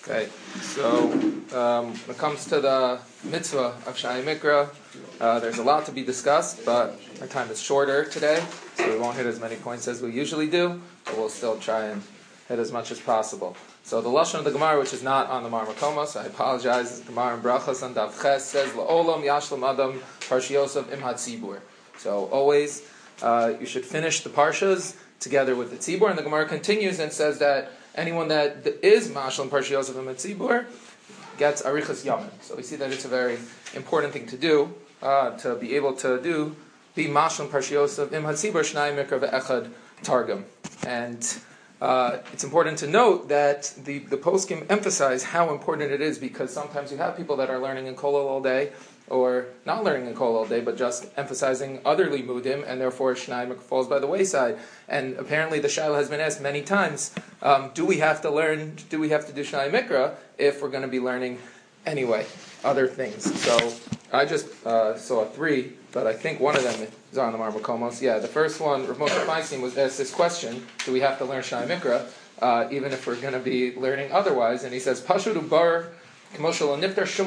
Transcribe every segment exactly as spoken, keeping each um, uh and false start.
Okay, so um, when it comes to the mitzvah of Shnai Mikra, uh, there's a lot to be discussed, but our time is shorter today, so we won't hit as many points as we usually do, but we'll still try and hit as much as possible. So the Lashon of the Gemara, which is not on the Mar Makomos, I apologize, the Gemara in Brachos on Dav Ches says, La'olam yashlam adam parshiyosov imhad tzibur. So always, uh, you should finish the parshas together with the tzibur, and the Gemara continues and says that anyone that is mashal and parshiyos of a tzibur gets arichas yamin. So we see that it's a very important thing to do, uh, to be able to do, be mashal and parshiyos of im hatzibur shnai mikra ve'echad targum. And uh, it's important to note that the, the poskim emphasize how important it is, because sometimes you have people that are learning in Kolel all day, or not learning in Kol all day, but just emphasizing other limudim, and therefore Shnai Mikra falls by the wayside. And apparently the shaila has been asked many times, um, do we have to learn, do we have to do Shnai Mikra if we're going to be learning anyway, other things? So I just uh, saw three, but I think one of them is on the Mar Makomos. Yeah, the first one, Rav Moshe Feinstein was asked this question, do we have to learn Shnai Mikra, uh, even if we're going to be learning otherwise? And he says, Pashut ubar, just like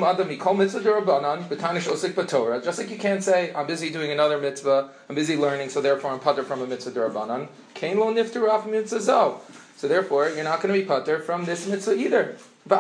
you can't say, I'm busy doing another mitzvah, I'm busy learning, so therefore I'm pater from a mitzvah d'Rabbanan. So therefore, you're not going to be pater from this mitzvah either.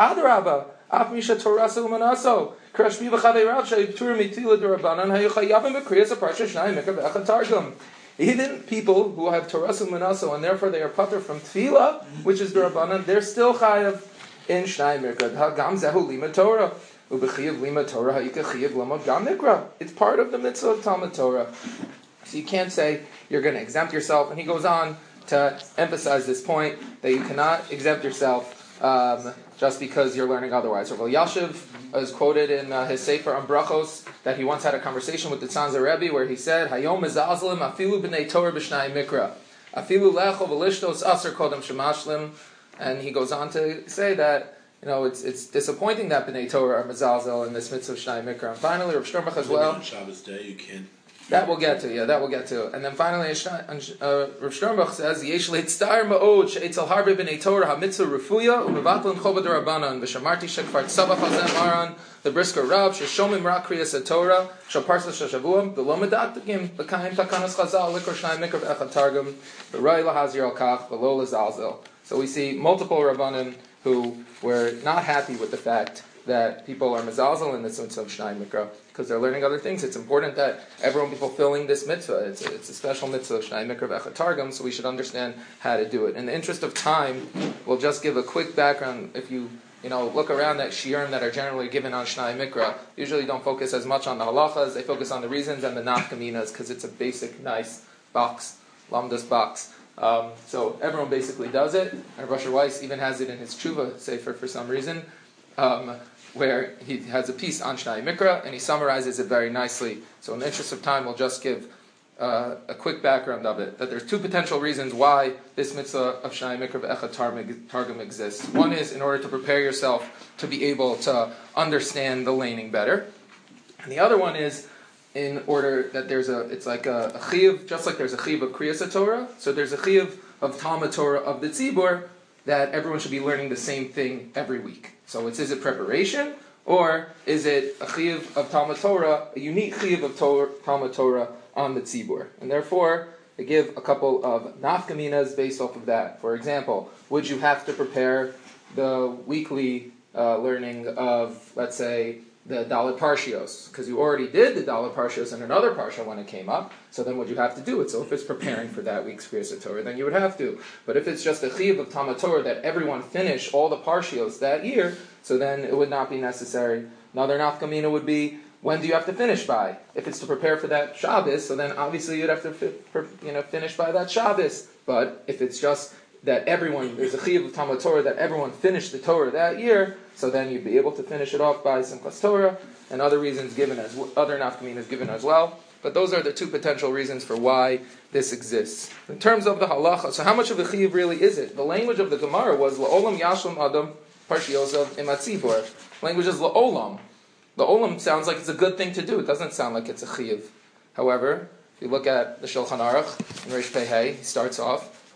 Even people who have Torah Manaso and therefore they are pater from tefillah, which is d'Rabbanan, they're still chayav in Shnai Mikra. Hagam zehu lima Torah. Ubechiyav lima Torah ha'ikachiyav lama gam mikra. It's part of the mitzvah of Talmud Torah. So you can't say you're going to exempt yourself. And he goes on to emphasize this point, that you cannot exempt yourself um, just because you're learning otherwise. Rav Yashiv is quoted in uh, his Sefer on Brachos that he once had a conversation with the Tzanzer Rebbe where he said, Hayom mezalzelim afilu b'nei Torah b'shnai mikra. Afilu lecho v'lishtos aser kodem shemashlim. And he goes on to say that, you know, it's it's disappointing that B'nai Torah are mezalzel in this mitzvah of Shnai Mikra. And finally, Rav Shlomo as well. On Shabbos day, you can't. That we'll get to, yeah, that we'll get to. And then finally, uh, Rav Shlomo says, Yesh leitztar ma'od she'etzel harbe B'nai Torah ha-mitzvah refuya u'mevatlin chobad rabbanan v'shamarti shekfar tzavach hazem maran the brisker rab she'shomim ra kriyas ha-Torah she'parsa she'shavuam v'lo medatagim v'kayim takanas chazal likor Shnai Mikra v'echad targum v'roi lahazir al-kach v'lo lezalzel. So we see multiple Rabbanim who were not happy with the fact that people are mezalzel in this mitzvah of Shnai Mikra because they're learning other things. It's important that everyone be fulfilling this mitzvah. It's a, it's a special mitzvah of Shnai Mikra v'echad targum, so we should understand how to do it. In the interest of time, we'll just give a quick background. If you you know look around at shiurim that are generally given on Shnai Mikra, usually don't focus as much on the halachas. They focus on the reasons and the nafkaminas because it's a basic, nice box, lamdas box. Um, so everyone basically does it, and Rosh Weiss even has it in his tshuva sefer for some reason, um, where he has a piece on Shnai Mikra, and he summarizes it very nicely. So in the interest of time, we'll just give uh, a quick background of it, that there's two potential reasons why this mitzvah of Shnai Mikra v'echad targum exists. One is in order to prepare yourself to be able to understand the laning better, and the other one is in order that there's a, it's like a, a chiyuv, just like there's a chiyuv of Kriyas HaTorah, so there's a chiyuv of Talmud Torah of the Tzibur, that everyone should be learning the same thing every week. So it's, is it preparation, or is it a chiyuv of Talmud Torah, a unique chiyuv of Torah, Talmud Torah on the Tzibur? And therefore, they give a couple of nafkaminas based off of that. For example, would you have to prepare the weekly uh, learning of, let's say, the Dalet Parshios, because you already did the Dalet Parshios in another Parsha when it came up, so then would you have to do it? So if it's preparing for that week's Kriyas Torah, then you would have to. But if it's just a chiyuv of Talmud Torah that everyone finish all the Parshios that year, so then it would not be necessary. Another nafkamina would be, when do you have to finish by? If it's to prepare for that Shabbos, so then obviously you'd have to fi- you know, finish by that Shabbos. But if it's just that everyone, there's a chiyuv of Talmud Torah that everyone finished the Torah that year, so then you'd be able to finish it off by Simchas Torah, and other reasons given as other nafkaminas given as well. But those are the two potential reasons for why this exists. In terms of the halacha, so how much of a chiyuv really is it? The language of the Gemara was la'olam yashlam adam parshiyosav imatzibor. Language is la'olam. La'olam sounds like it's a good thing to do. It doesn't sound like it's a chiyuv. However, if you look at the Shulchan Aruch in Reish Pei Hey, he starts off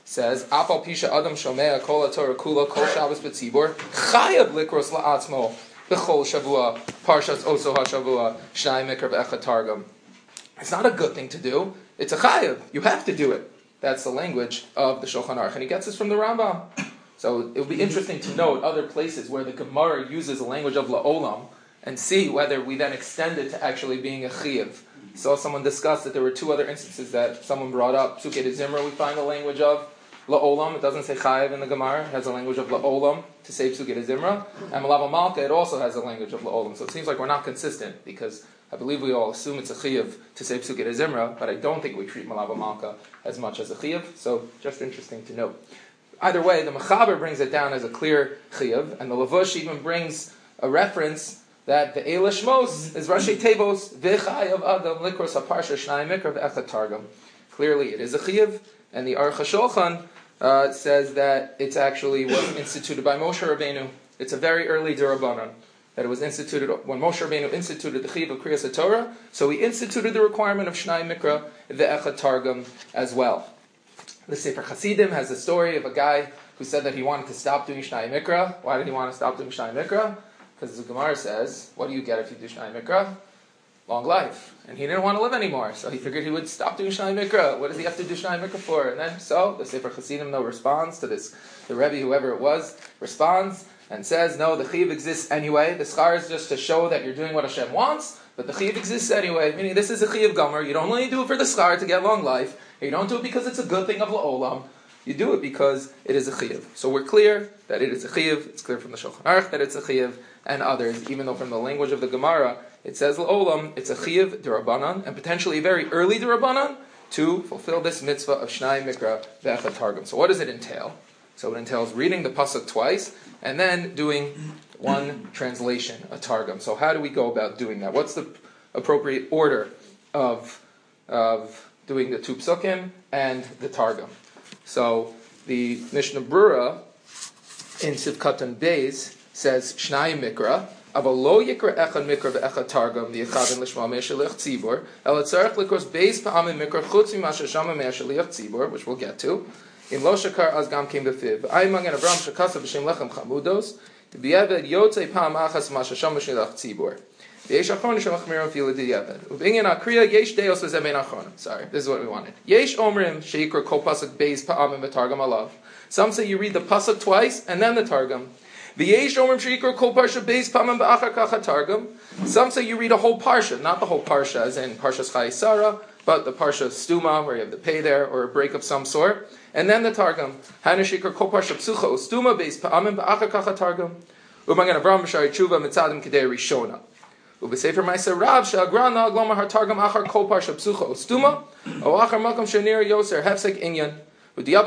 says, Afal Pisha Adam Shomea Kol HaTorah Kula Kol Shabbos B'Tzibor Chayav Likros La'atzmo B'Chol Shavua Parshas Oso HaShavua Shnai Mikra V'Echad Targum. It's not a good thing to do. It's a chayav. You have to do it. That's the language of the Shulchan Aruch, and he gets this from the Rambam. So it would be interesting to note other places where the Gemara uses the language of la'olam and see whether we then extend it to actually being a chiyuv. So someone discussed that there were two other instances that someone brought up. Psuke de Zimra, we find the language of la'olam. It doesn't say chayav in the Gemara. It has the language of la'olam to say Psuke de Zimra. And Malava Malka, it also has the language of la'olam. So it seems like we're not consistent, because I believe we all assume it's a chiyuv to say Psuke de Zimra, but I don't think we treat Malava Malka as much as a chiyuv. So just interesting to note. Either way, the Mechaber brings it down as a clear chiyuv, and the Lavush even brings a reference that the Eila Shmos is Rashi Tevos V'chayav Adam Likros HaParsha Shnai Mikra V'Echad Targum. Clearly, it is a chiyuv, and the Aruch HaShulchan uh, says that it's actually was instituted by Moshe Rabbeinu. It's a very early Durabanan. That it was instituted when Moshe Rabbeinu instituted the chiyuv of Kriyas HaTorah, so he instituted the requirement of Shnai Mikra V'Echad Targum as well. The Sefer Chasidim has a story of a guy who said that he wanted to stop doing Shnai Mikra. Why did he want to stop doing Shnai Mikra? Because the Gemara says, what do you get if you do Shnai Mikra? Long life. And he didn't want to live anymore, so he figured he would stop doing Shnai Mikra. What does he have to do Shnai Mikra for? And then, so, the Sefer Chasidim, though, responds to this. The Rebbe, whoever it was, responds and says, no, the chiyuv exists anyway. The schar is just to show that you're doing what Hashem wants, but the chiyuv exists anyway. Meaning, this is a chiyuv gomer. You don't only do it for the schar to get long life. You don't do it because it's a good thing of la'olam. You do it because it is a chiyuv. So we're clear that it is a chiyuv. It's clear from the Shulchan Aruch that it's a chiyuv, and others, even though from the language of the Gemara, it says la'olam, it's a chiyuv d'Rabbanan, and potentially a very early d'Rabbanan, to fulfill this mitzvah of Shnai Mikra V'Echad Targum. So what does it entail? So it entails reading the pasuk twice, and then doing one translation, a targum. So how do we go about doing that? What's the appropriate order of of doing the two psukim and the targum? So the Mishnah Brura in Sivkatan Beis says Shnai Mikra, Aval lo yikra echad mikra ve'echad targum v'yichaden l'shma me'ashaliach tzibur el tzarech likros beis pa'amim mikra chutz mima sheshama me'ashaliach tzibur, which we'll get to. In lo shakar az gam came befiv. Ay magen Avram shekasa b'shem lechem chamudos v'yeved yotzei pa'am achas ma sheshama me'ashaliach tzibur. Yesh achron shemachmirim fila d'yeved. Ub'inyan akriya yesh deos v'zebein achronim. Sorry, this is what we wanted. Yesh omrim sheikra kol pasuk beis pa'amim v'targum alav. Some say you read the pasuk twice and then the targum. V'yesh omrim sheikra kol parsha beis pa'amim v'achar kach targum. Some say you read a whole parsha, not the whole parsha as in Parshas Chayei Sarah, but the parsha Stuma where you have the pay there or a break of some sort, and then the targum. Hana sheikra kol parsha psucha Stuma beis pa'amim v'achar kach targum. U'magen Avram b'shari tshuva mitzadim k'dei rishona. U'b'sefer Ma'aser Rav she'agran na'ag lomar hartargum achar kol parsha psucha Stuma o achar makom shenir yoser hefsek inyan. So the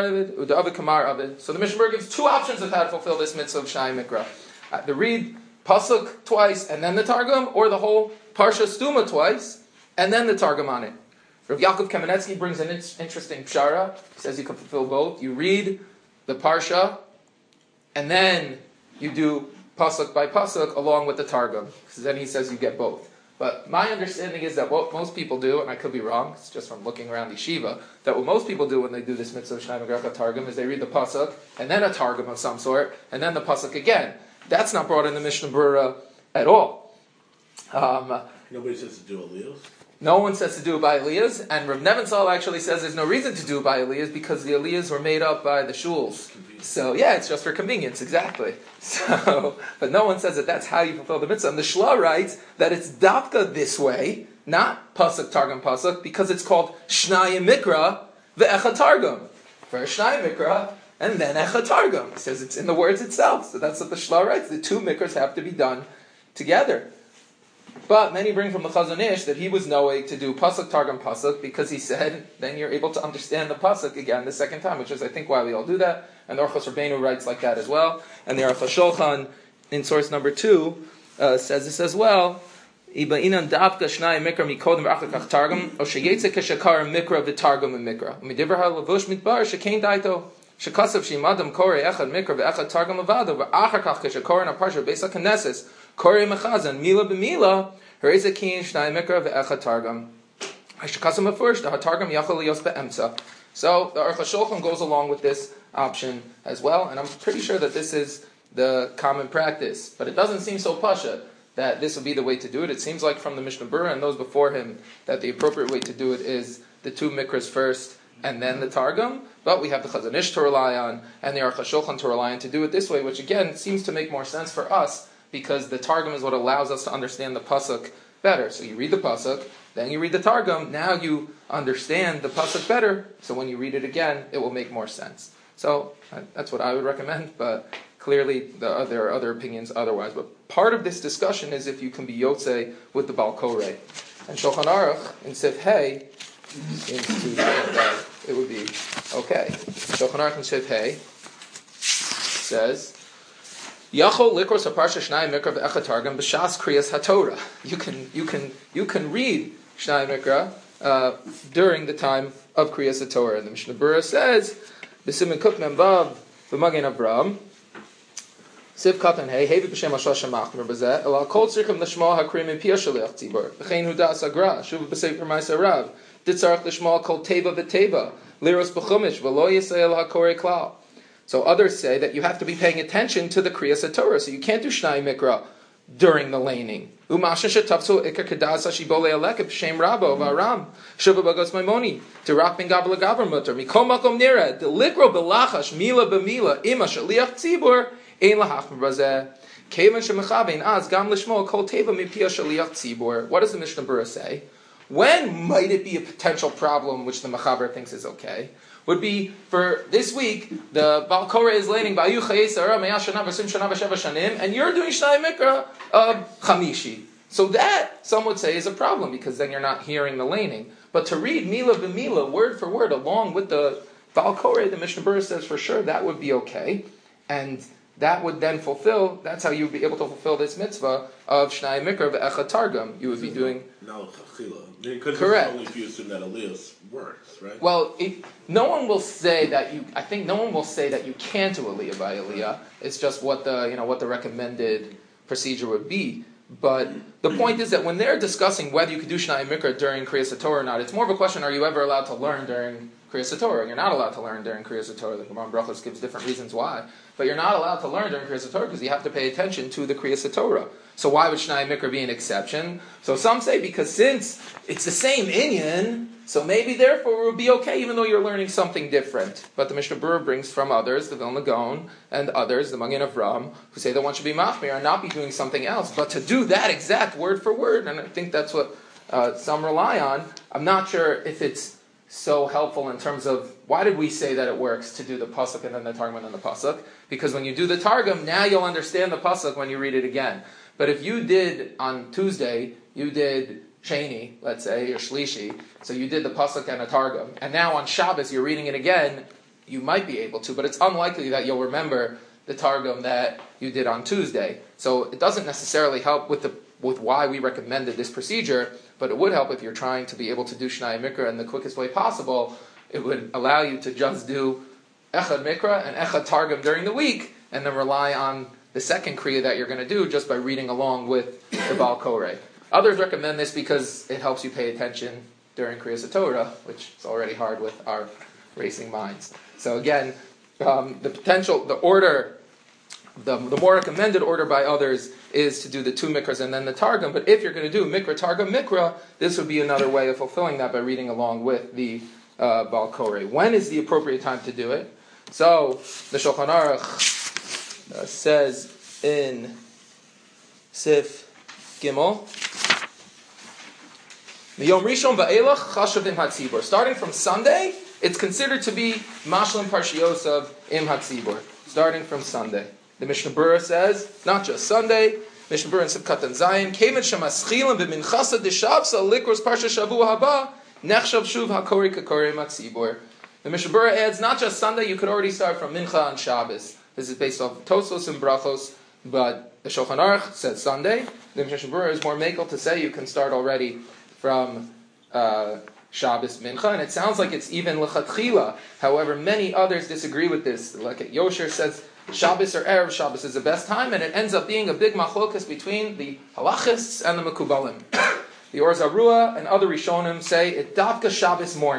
Mishnah gives two options of how to fulfill this mitzvah of Shnai Mikra. Uh, the read pasuk twice and then the targum, or the whole parsha Stuma twice and then the targum on it. Rav Yaakov Kamenetsky brings an interesting pshara. He says you can fulfill both. You read the parsha and then you do pasuk by pasuk along with the targum. So then he says you get both. But my understanding is that what most people do, and I could be wrong, it's just from looking around the yeshiva, that what most people do when they do this mitzvah of Shnai Mikra Targum is they read the pasuk, and then a targum of some sort, and then the pasuk again. That's not brought in the Mishnah Brura at all. Um, Nobody says to do aliyahs? No one says to do it by aliyahs, and Rav Nebenzahl actually says there's no reason to do it by aliyahs because the aliyahs were made up by the shuls. So yeah, it's just for convenience, exactly. So, but no one says that that's how you fulfill the mitzvah. And the Shla writes that it's dafka this way, not pasuk targum pasuk, because it's called Shnai Mikra ve'echad targum. First Shnai Mikra and then echad targum. He says it's in the words itself. So that's what the Shla writes. The two mikras have to be done together. But many bring from the Chazon Ish that he was knowing to do pasuk targum pasuk because he said then you're able to understand the pasuk again the second time, which is I think why we all do that. And the Orchos Rabbeinu writes like that as well. And the Aruch HaShulchan in source number two uh, says this as well. Iba inan dafka shnai mikra mikodem v'achar kach targum o sheyetze keshakar mikra v'targum v'mikra. U'midiver ha'lavush mitbar shekein daito shekasav shimadam korei echad mikra v'echad targum avado v'achar kach keshakar na parsha beisa knesses korei mechazan mila b'mila ha'rezekin shnai mikra v'echad targum. Ha'shekasam ha'furish the ha'targum yachal liyos be'emtza So the Aruch HaShulchan goes along with this option as well, and I'm pretty sure that this is the common practice. But it doesn't seem so pasha that this would be the way to do it. It seems like from the Mishnah Berurah and those before him that the appropriate way to do it is the two mikras first and then the Targum. But we have the Chazon Ish to rely on and the Aruch HaShulchan to rely on to do it this way, which again seems to make more sense for us because the Targum is what allows us to understand the pasuk better. So you read the pasuk, then you read the Targum, now you understand the pasuk better, so when you read it again, it will make more sense. So uh, that's what I would recommend, but clearly the, uh, there are other opinions otherwise. But part of this discussion is if you can be Yotzei with the Baal Korei. And Shulchan Aruch in Sif Hey seems to think that it would be okay. Shulchan Aruch in Sif Hey says, Yachol likros haparsha shnai mikra ve'echad targum b'shas kriyas haTorah. You can you can you can read shnai mikra uh, during the time of kriyas haTorah. And the Mishnah Berurah says, "B'simin kuf memvav b'magen Avram." Siv katan hey hevi b'shem ashal shemachmer b'zeh elal kol tzrichim l'shma hakrim in piyah shaliach tzibur v'chein hu das agra shuv b'sefer ma'aser rav ditzarach l'shma kol teva v'teva liros b'chumish v'lo yisrael hakorei klal. So others say that you have to be paying attention to the kriyas haTorah, so you can't do shnai mikra during the laning. Umasha shetavsu ikar kedas hashibole alek b'shem rabo v'aram shuv b'gos maimoni tirak ben gav l'gavar mutter mikol makom nira the likro b'lachash mila b'mila ima shaliach tzibur. What does the Mishnah Berurah say? When might it be a potential problem, which the Mechaber thinks is okay? Would be for this week, the Baal Koreh is laning, and you're doing Shnai Mikra of Chamishi. So that, some would say, is a problem, because then you're not hearing the laning. But to read Mila b'Mila, word for word, along with the Baal Koreh, the Mishnah Berurah says for sure that would be okay. And that would then fulfill, that's how you would be able to fulfill this mitzvah of Shnai Mikra ve'echad Targum. You would be doing... No, because correct. Only if you assume that Elias works, right? Well, it, no one will say that you, I think no one will say that you can't do Aliyah by Aliyah. It's just what the, you know, what the recommended procedure would be. But the point is that when they're discussing whether you could do Shnai Mikra during Kriyas HaTorah or not, it's more of a question, are you ever allowed to learn during Kriyas HaTorah? You're not allowed to learn during Kriyas HaTorah. The Gemara Brachos gives different reasons why. But you're not allowed to learn during Kriyas HaTorah because you have to pay attention to the Kriyas HaTorah. So why would Shnai Mikra be an exception? So some say because since it's the same inyan, so maybe therefore it would be okay even though you're learning something different. But the Mishnah Berurah brings from others, the Vilna Gaon, and others, the Magen Avram, who say that one should be machmir and not be doing something else. But to do that exact word for word, and I think that's what uh, some rely on, I'm not sure if it's so helpful in terms of why did we say that it works to do the pasuk and then the targum and then the pasuk? Because when you do the targum, now you'll understand the pasuk when you read it again. But if you did on Tuesday, you did Sheni, let's say, or Shlishi, so you did the pasuk and a targum, and now on Shabbos you're reading it again, you might be able to, but it's unlikely that you'll remember the targum that you did on Tuesday. So it doesn't necessarily help with the with why we recommended this procedure, but it would help if you're trying to be able to do Shnai Mikra in the quickest way possible. It would allow you to just do Echad Mikra and Echad Targum during the week, and then rely on the second Kriya that you're going to do just by reading along with the Baal Koreh. Others recommend this because it helps you pay attention during Kriyas HaTorah, which is already hard with our racing minds. So again, um, the potential, the order, the, the more recommended order by others is to do the two mikras and then the targum. But if you're going to do mikra, targum, mikra, this would be another way of fulfilling that by reading along with the uh, Baal Koreh. When is the appropriate time to do it? So the Shulchan Aruch uh, says in Sif Gimel, Yom Rishon Va'elach Chashav Im HaTzibur. Starting from Sunday, it's considered to be Mashlim Parshios of Im HaTzibur. Starting from Sunday. The Mishnah Berurah says, not just Sunday, Mishnah Berurah in Sivkat and Zayin, Kemet Shemaschilim B'minchasa Deshavsa Likros Parsha Shavua Haba Nechshav Shuv HaKori Kakori Matzibur. The Mishnah Berurah adds, not just Sunday, you could already start from Mincha and Shabbos. This is based off Tosfos and Brachos, but the Shulchan Aruch said Sunday. The Mishnah Berurah is more makel to say you can start already from uh, Shabbos Mincha, and it sounds like it's even L'chatchila. However, many others disagree with this. Like at Yosher says, Shabbos or Erev Shabbos is the best time, and it ends up being a big machlokas between the halachists and the mekubalim. The Or Zarua and other Rishonim say it dafka Shabbos morning.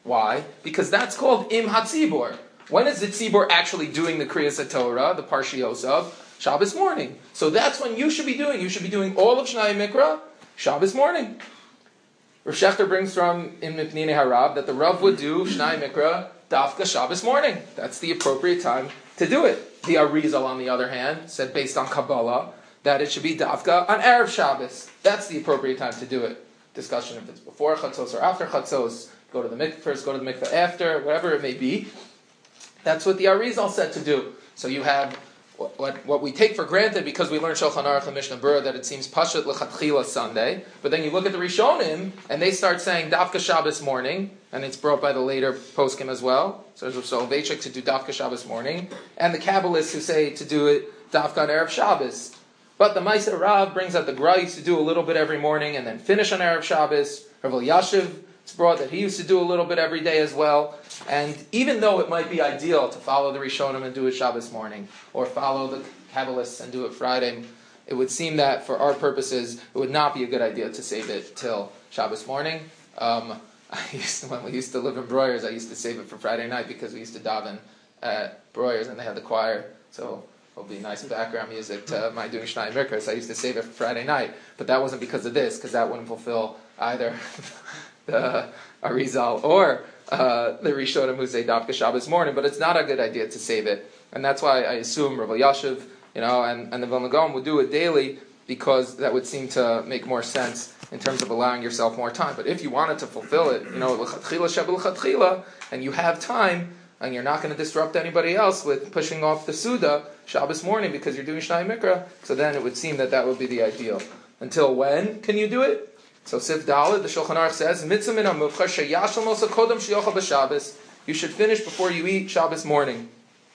Why? Because that's called im hatzibor. When is the tzibor actually doing the Kriyas HaTorah, the Parshios of? Shabbos morning. So that's when you should be doing. You should be doing all of Shnai Mikra Shabbos morning. Rav Shechter brings from in Mipnei Harab that the Rav would do Shnai Mikra Dafka Shabbos morning. That's the appropriate time to do it. The Arizal, on the other hand, said based on Kabbalah that it should be Dafka on Erev Shabbos. That's the appropriate time to do it. Discussion if it's before Chatzos or after Chatzos. Go to the mikveh first, go to the mikveh after, whatever it may be. That's what the Arizal said to do. So you have what, what, what we take for granted because we learned Shulchan Aruch and Mishnah Berurah that it seems Pashat L'chatchila Sunday, but then you look at the Rishonim and they start saying Dafka Shabbos morning, and it's brought by the later poskim as well. So there's Soloveitchik to do Dafka Shabbos morning, and the Kabbalists who say to do it Dafka on Erev Shabbos. But the Ma'aser Rav brings out the Gra used to do a little bit every morning and then finish on Erev Shabbos. Rav Elyashiv, it's brought that he used to do a little bit every day as well. And even though it might be ideal to follow the Rishonim and do it Shabbos morning, or follow the Kabbalists and do it Friday, it would seem that for our purposes, it would not be a good idea to save it till Shabbos morning. Um, I used to, when we used to live in Breuers, I used to save it for Friday night because we used to daven at Breuers and they had the choir. So it'll be nice background music to my doing Shnai Mikra. So I used to save it for Friday night. But that wasn't because of this, because that wouldn't fulfill either the Arizal or uh, the Rishonim who say Dafka Shabbos morning, but it's not a good idea to save it. And that's why I assume Rav Elyashiv, you know, and, and the Vilna Gaon would do it daily because that would seem to make more sense in terms of allowing yourself more time. But if you wanted to fulfill it, you know, l'chatchila sheba l'chatchila, and you have time, and you're not going to disrupt anybody else with pushing off the Suda Shabbos morning because you're doing Shnai Mikra, so then it would seem that that would be the ideal. Until when can you do it? So Sif Daled, the Shulchan Aruch says, Mitzvah min ha-muvchar sheyashal mosa kodam sheyochal b'Shabbos. You should finish before you eat Shabbos morning.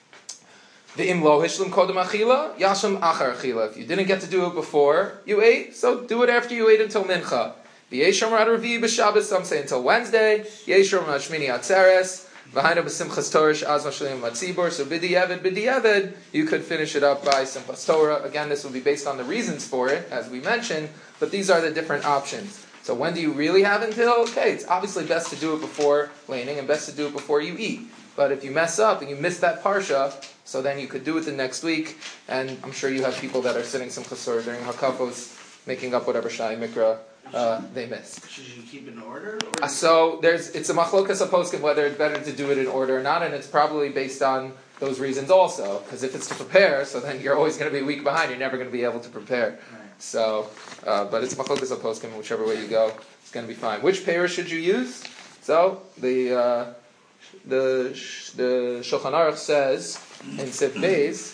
V'im lo hishlim kodam achila, yasham achar achila. If you didn't get to do it before you ate, so do it after you ate until mincha. V'yesham rad revi'i b'Shabbos, some say until Wednesday. Yesham rad shmini atzeres. V'hainu b'simchas Torah she'az mashlim matzibor. So b'di'evid, b'di'evid, you could finish it up by simchas Torah. Again, this will be based on the reasons for it, as we mentioned, but these are the different options. So when do you really have until? Okay, it's obviously best to do it before laning and best to do it before you eat. But if you mess up and you miss that parsha, so then you could do it the next week, and I'm sure you have people that are sitting some chasur during Hakafos, making up whatever Shnai Mikra uh, they missed. Should you keep it in order? Uh, so there's it's a machlokas poskim whether it's better to do it in order or not, and it's probably based on those reasons also. Because if it's to prepare, so then you're always going to be a week behind. You're never going to be able to prepare. Right. So, uh, but it's machlokas poskim, whichever way you go, it's going to be fine. Which pair should you use? So the uh, the the Shulchan Aruch says in Sif Beis,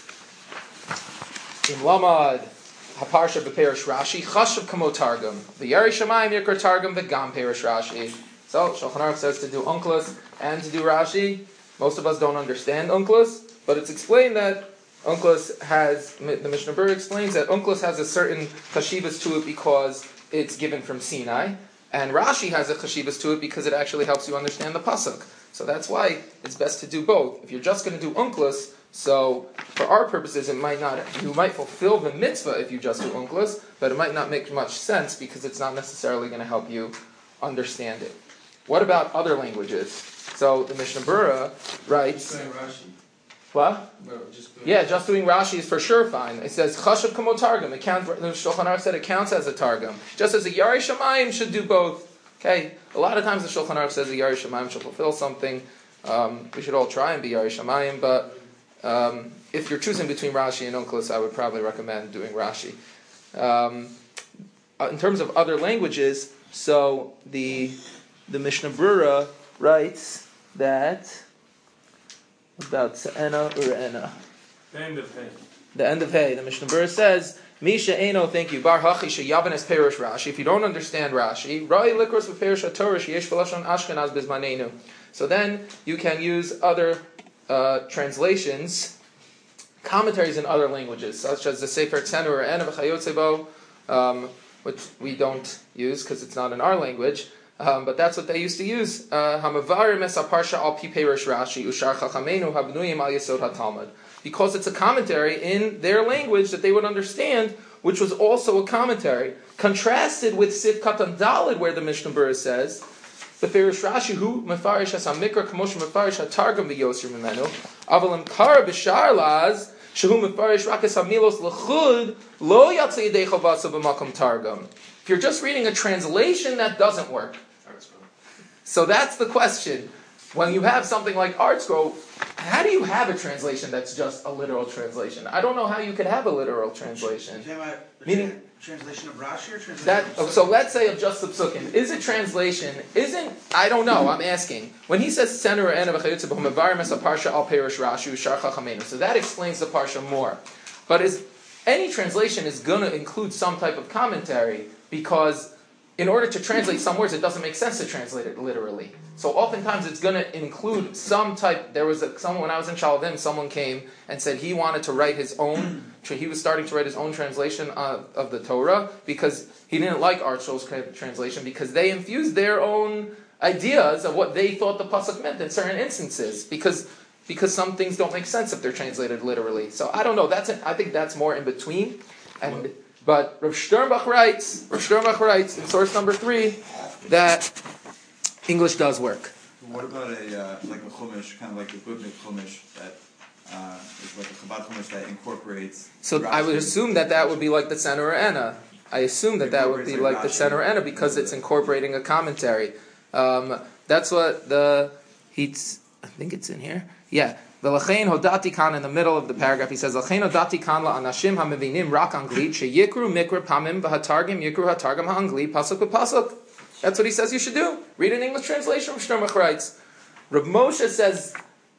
in Lamad Haparsha b'Perish Rashi Chashav Kamo Targum the Yeri Shamayim Yikra Targum the Gam Perish Rashi. So Shulchan Aruch says to do Unclus and to do Rashi. Most of us don't understand Unclus, but it's explained that Unclus has, the Mishnah Berurah explains that Unclus has a certain chashivas to it because it's given from Sinai, and Rashi has a chashivas to it because it actually helps you understand the pasuk. So that's why it's best to do both. If you're just going to do Unclus, so for our purposes, it might not, you might fulfill the mitzvah if you just do Unclus, but it might not make much sense because it's not necessarily going to help you understand it. What about other languages? So the Mishnah Berurah writes. What? Just yeah, just doing Rashi is for sure fine. It says Chashav Kamo Targum. It counts. The Shulchan Aruch said it counts as a Targum. Just as a Yarei Shamayim should do both. Okay, a lot of times the Shulchan Aruch says a Yarei Shamayim should fulfill something. Um, we should all try and be Yarei Shamayim, but um, if you're choosing between Rashi and Unclus, I would probably recommend doing Rashi. Um, in terms of other languages, so the the Mishnah Berurah writes that. About Se'ena Ure'ena. The end of Hay. The end of Hay. The Mishnah Berurah says, Misha Eino, thank you, Bar Hachi Sheyavan es Perish Rashi. If you don't understand Rashi, Rai Likros v'Perish HaTorah Sheyesh v'Lashon Ashkenaz Bizmanenu. So then you can use other uh, translations, commentaries in other languages, such as the Sefer Tzenu Ure'ena v'Chayotze Bo, um, which we don't use because it's not in our language. Um, but that's what they used to use. Hamavarim es haparsha al pi perish Rashi ushar chachamenu habnuyim al yesod haTalmud, because it's a commentary in their language that they would understand, which was also a commentary, contrasted with Sif Katan Daled, where the Mishnah Berurah says The Firish Rashi who mefarish as hamikra k'mosh mefarish hatargum v'yosir mimenu avalim kar b'shar laz shehu mefarish rakas hamilos l'chud lo yatzei yedei chavasa b'makom targum. If you're just reading a translation, that doesn't work. So that's the question. When you have something like ArtScroll, how do you have a translation that's just a literal translation? I don't know how you could have a literal translation. Meaning, translation of Rashi or translation that, of so let's say of just the psukim. Is it translation? Isn't, I don't know, I'm asking. When he says, so that explains the parsha more. But is any translation is going to include some type of commentary, because in order to translate some words, it doesn't make sense to translate it literally. So oftentimes it's going to include some type. There was a, someone, when I was in Shalvim, someone came and said he wanted to write his own, he was starting to write his own translation of, of the Torah, because he didn't like ArtScroll's translation, because they infused their own ideas of what they thought the pasuk meant in certain instances, because because some things don't make sense if they're translated literally. So I don't know. That's an, I think that's more in between. And But Rav Sternbach writes, Rav Sternbach writes in source number three that English does work. What about a uh, like a chumash, kind of like the Gutnik chumash that uh, is like a Chabad chumash that incorporates? So Rashi. I would assume that that would be like the Center Ena. I assume that that would be like, like the Center Ena, because it's incorporating a commentary. Um, that's what the he's. I think it's in here. Yeah. The L'chein hodati kan in the middle of the paragraph, he says L'chein hodati kan la'anashim ha'mevinim rak anglit sheyikru mikra pamim v'hatargim yikru hatargim ha'anglit pasuk v'pasuk. That's what he says you should do. Read an English translation. Rav Sternbach writes. Rav Moshe says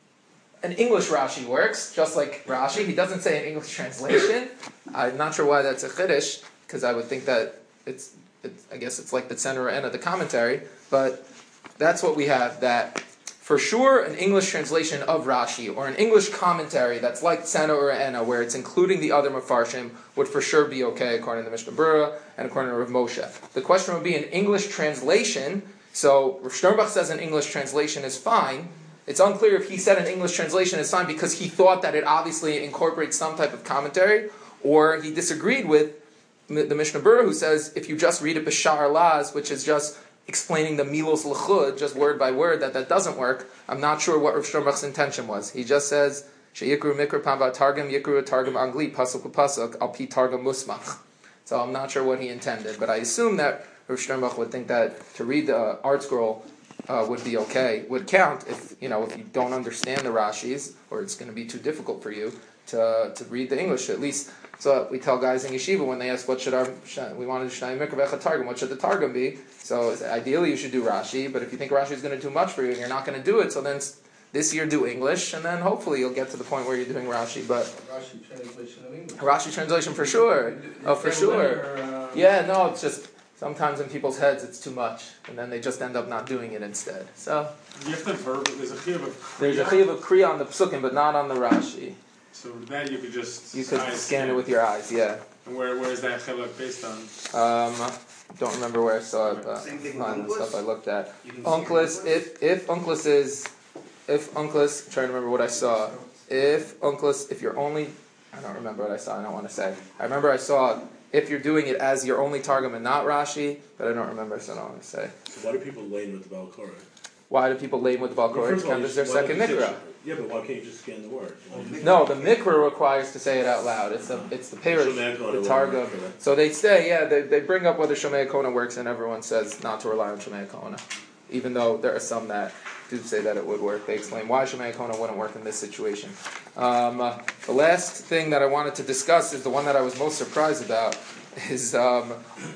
an English Rashi works, just like Rashi. He doesn't say an English translation. I'm not sure why that's a chiddush, because I would think that it's, it's, I guess it's like the center end of the commentary, but that's what we have, that for sure, an English translation of Rashi, or an English commentary that's like Tzena or Ena, where it's including the other Mefarshim, would for sure be okay, according to the Mishnah Berurah and according to Rav Moshe. The question would be an English translation. So Rav Sternbach says an English translation is fine. It's unclear if he said an English translation is fine because he thought that it obviously incorporates some type of commentary, or he disagreed with the Mishnah Berurah, who says if you just read it b'shar laz, which is just explaining the milos l'chud, just word by word, that that doesn't work. I'm not sure what Rav Sternbach's intention was. He just says, Sheyikru mikra pamba targum, yikru targum angli, pasuk pasuk, al pi targum musmach. So I'm not sure what he intended, but I assume that Rav Sternbach would think that to read the ArtScroll uh, would be okay, would count if, you know, if you don't understand the Rashis, or it's going to be too difficult for you to to read the English, at least. So we tell guys in yeshiva when they ask, what should our, we want to do Shnai Mikra Vecha Targum, what should the Targum be? So ideally you should do Rashi, but if you think Rashi is going to do much for you and you're not going to do it, so then this year do English, and then hopefully you'll get to the point where you're doing Rashi. But Rashi translation of English. Rashi translation for sure. Oh, for sure. Yeah, no, it's just sometimes in people's heads it's too much, and then they just end up not doing it instead. So you have to verb. There's a chiyuv of kriya. There's a chiyuv of kriya on the psukim, but not on the Rashi. So that you could just you could scan it with your eyes, yeah. And where where is that chiluk based on? Um, don't remember where I saw it, but on the stuff I looked at. Unclus, if if Unclus is, if Unclus, trying to remember what I saw. If Unclus, if you're only, I don't remember what I saw. I don't want to say. I remember I saw if you're doing it as your only Targum and not Rashi, but I don't remember, so I don't want to say. So why do people lane with the Balkorah? Why do people lane with the Balkorah? It's kind of their second mikra. Yeah, but why can't you just scan the word? No, the mikra requires to say it out loud. It's the it's the parish, the Targum. So they say, yeah, they they bring up whether Shomei Kona works, and everyone says not to rely on Shomei Kona, even though there are some that do say that it would work. They explain why Shomei Kona wouldn't work in this situation. Um, uh, the last thing that I wanted to discuss is the one that I was most surprised about, is um,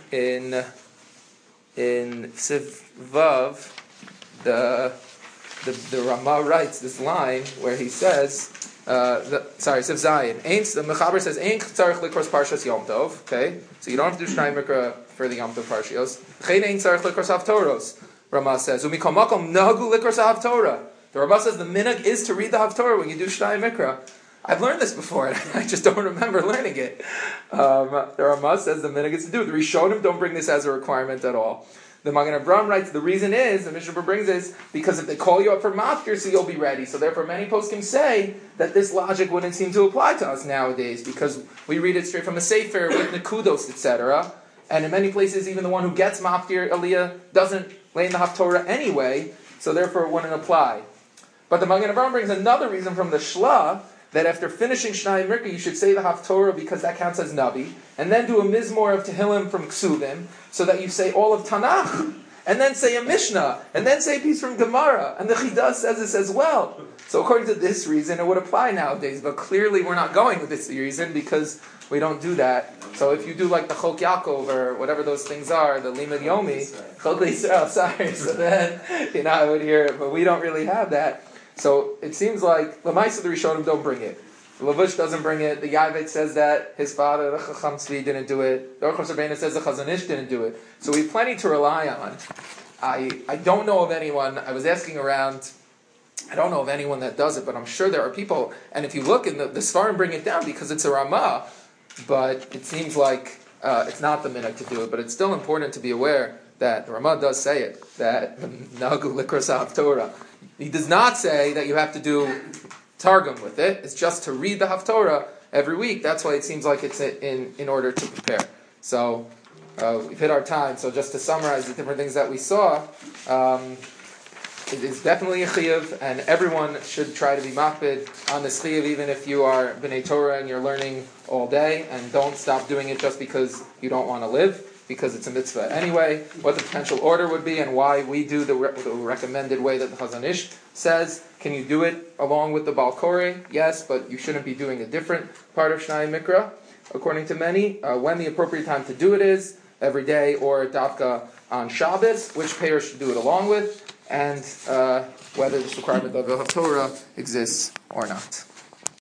in in Siv Vav, the The, the Ramah writes this line where he says, uh, the, sorry, Siv Zayin. The Mechaber says, "Ein tzarich likros parshas Yom Tov." Okay, so you don't have to do Shnai Mikra for the Yom Tov parshios. Chen ein tzarich likros Haftoros. Ramah says, "Umikol makom nagu likros Haftorah." The Ramah says the minhag is to read the Haftorah when you do Shnai Mikra. I've learned this before, and I just don't remember learning it. Um, the Ramah says the minhag is to do it. The Rishonim don't bring this as a requirement at all. The Magen Avraham writes, the reason is, the Mishnah brings is, because if they call you up for maftir, so you'll be ready. So therefore many poskim say that this logic wouldn't seem to apply to us nowadays, because we read it straight from a sefer with nekudos, et cetera. And in many places, even the one who gets maftir aliyah doesn't lay in the Haftorah anyway, so therefore it wouldn't apply. But the Magen Avraham brings another reason from the Shla, that after finishing Shnai Mikra, you should say the Haftorah because that counts as Navi, and then do a Mizmor of Tehillim from Ksuvim, so that you say all of Tanakh, and then say a Mishnah, and then say a piece from Gemara, and the Chidah says this as well. So according to this reason, it would apply nowadays, but clearly we're not going with this reason because we don't do that. So if you do like the Chok Yaakov or whatever those things are, the Limud Yomi, Chok Yisrael, sorry, so then, you know, I would hear it, but we don't really have that. So it seems like the Lamaisa the Rishonim don't bring it. The Lavush doesn't bring it. The Yavet says that his father, the Chacham Tzvi, didn't do it. The Orchos Rabbeinu says the Chazon Ish didn't do it. So we have plenty to rely on. I I don't know of anyone. I was asking around. I don't know of anyone that does it, but I'm sure there are people. And if you look in the, the Svarim bring it down because it's a Ramah, but it seems like uh, it's not the minhag to do it. But it's still important to be aware that the Ramah does say it, that Nagu Likros Haftorah. He does not say that you have to do Targum with it. It's just to read the Haftorah every week. That's why it seems like it's in, in order to prepare. So uh, we've hit our time. So just to summarize the different things that we saw, um, it is definitely a chiyuv, and everyone should try to be makpid on this chiyuv, even if you are B'nai Torah and you're learning all day, and don't stop doing it just because you don't want to live, because it's a mitzvah anyway. What the potential order would be, and why we do the, re- the recommended way that the Chazon Ish says. Can you do it along with the Baal Koreh? Yes, but you shouldn't be doing a different part of Shnai Mikra, according to many. Uh, when the appropriate time to do it is, every day, or Dafka on Shabbos, which pair should do it along with, and uh, whether this requirement of the Torah exists or not.